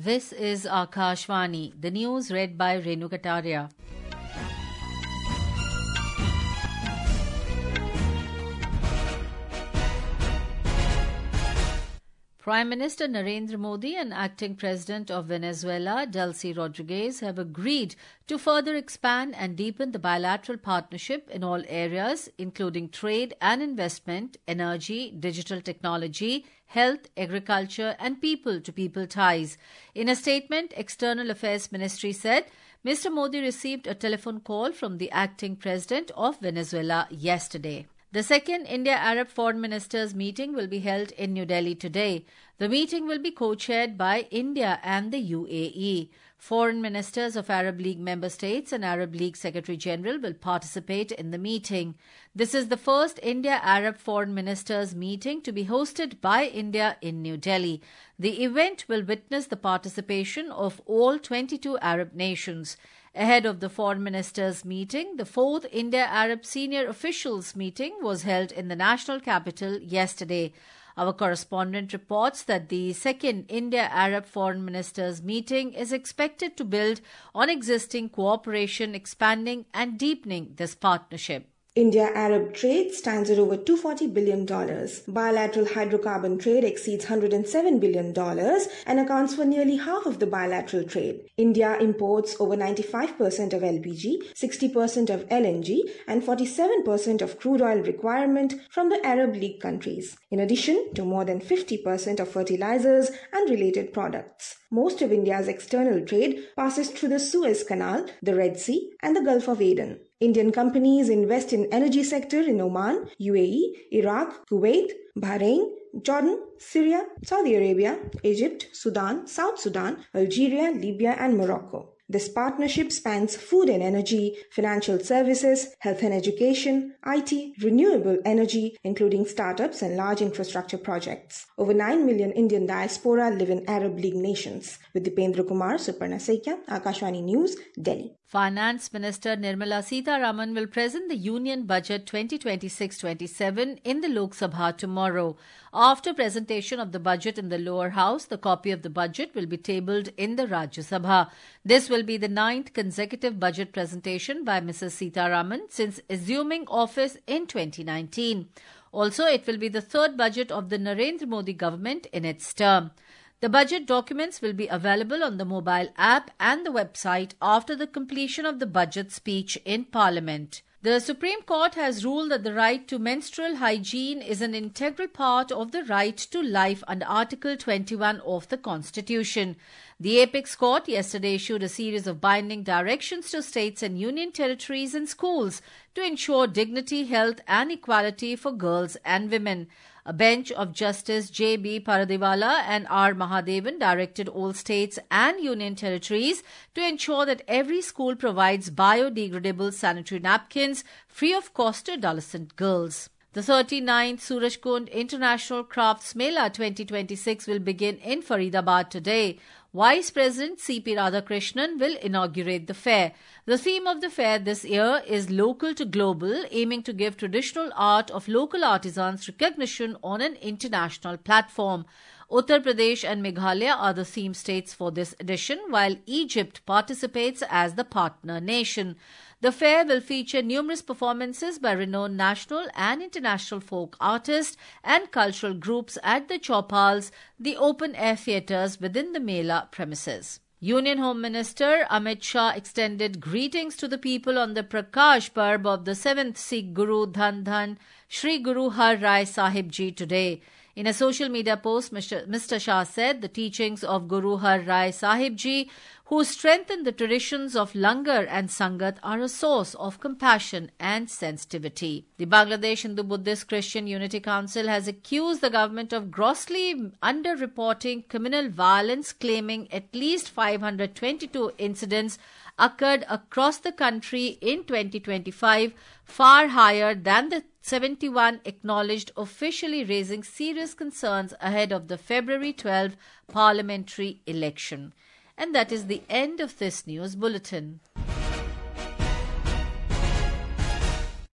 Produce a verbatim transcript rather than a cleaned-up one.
This is Akashvani, the news read by Renu Kataria. Prime Minister Narendra Modi and Acting President of Venezuela, Delcy Rodriguez, have agreed to further expand and deepen the bilateral partnership in all areas, including trade and investment, energy, digital technology, health, agriculture, and people-to-people ties. In a statement, External Affairs Ministry said Mister Modi received a telephone call from the Acting President of Venezuela yesterday. The second India-Arab Foreign Ministers meeting will be held in New Delhi today. The meeting will be co-chaired by India and the U A E. Foreign ministers of Arab League member states and Arab League Secretary General will participate in the meeting. This is the first India-Arab Foreign Ministers meeting to be hosted by India in New Delhi. The event will witness the participation of all twenty-two Arab nations. Ahead of the Foreign Ministers meeting, the fourth India-Arab Senior Officials meeting was held in the national capital yesterday. Our correspondent reports that the second India-Arab Foreign Ministers meeting is expected to build on existing cooperation, expanding and deepening this partnership. India-Arab trade stands at over two hundred forty billion dollars. Bilateral hydrocarbon trade exceeds one hundred seven billion dollars and accounts for nearly half of the bilateral trade. India imports over ninety-five percent of L P G, sixty percent of L N G and forty-seven percent of crude oil requirement from the Arab League countries, in addition to more than fifty percent of fertilizers and related products. Most of India's external trade passes through the Suez Canal, the Red Sea and the Gulf of Aden. Indian companies invest in energy sector in Oman, U A E, Iraq, Kuwait, Bahrain, Jordan, Syria, Saudi Arabia, Egypt, Sudan, South Sudan, Algeria, Libya and Morocco. This partnership spans food and energy, financial services, health and education, I T, renewable energy, including startups and large infrastructure projects. Over nine million Indian diaspora live in Arab League nations. With Dipendra Kumar, Suparna Sekia, Akashvani News, Delhi. Finance Minister Nirmala Sitharaman will present the Union Budget twenty twenty-six twenty-seven in the Lok Sabha tomorrow. After presentation of the budget in the lower house, the copy of the budget will be tabled in the Rajya Sabha. This will be the ninth consecutive budget presentation by Missus Sitharaman since assuming office in twenty nineteen. Also, it will be the third budget of the Narendra Modi government in its term. The budget documents will be available on the mobile app and the website after the completion of the budget speech in Parliament. The Supreme Court has ruled that the right to menstrual hygiene is an integral part of the right to life under Article twenty-one of the Constitution. The Apex Court yesterday issued a series of binding directions to states and union territories and schools to ensure dignity, health and equality for girls and women. A bench of Justice J B Paradiwala and R Mahadevan directed all states and union territories to ensure that every school provides biodegradable sanitary napkins free of cost to adolescent girls. The thirty-ninth Surajkund International Crafts Mela twenty twenty-six will begin in Faridabad today. Vice President C P Radhakrishnan will inaugurate the fair. The theme of the fair this year is Local to Global, aiming to give traditional art of local artisans recognition on an international platform. Uttar Pradesh and Meghalaya are the theme states for this edition, while Egypt participates as the partner nation. The fair will feature numerous performances by renowned national and international folk artists and cultural groups at the Chaupals, the open-air theatres within the Mela premises. Union Home Minister Amit Shah extended greetings to the people on the Prakash Parv of the seventh Sikh Guru Dhan Dhan Shri Guru Har Rai Sahib Ji today. In a social media post, Mister Shah said the teachings of Guru Har Rai Sahib Ji, who strengthened the traditions of Langar and Sangat, are a source of compassion and sensitivity. The Bangladesh Hindu Buddhist Christian Unity Council has accused the government of grossly underreporting communal violence, claiming at least five hundred twenty-two incidents occurred across the country in twenty twenty-five, far higher than the seventy-one acknowledged, officially raising serious concerns ahead of the February twelfth parliamentary election. And that is the end of this news bulletin.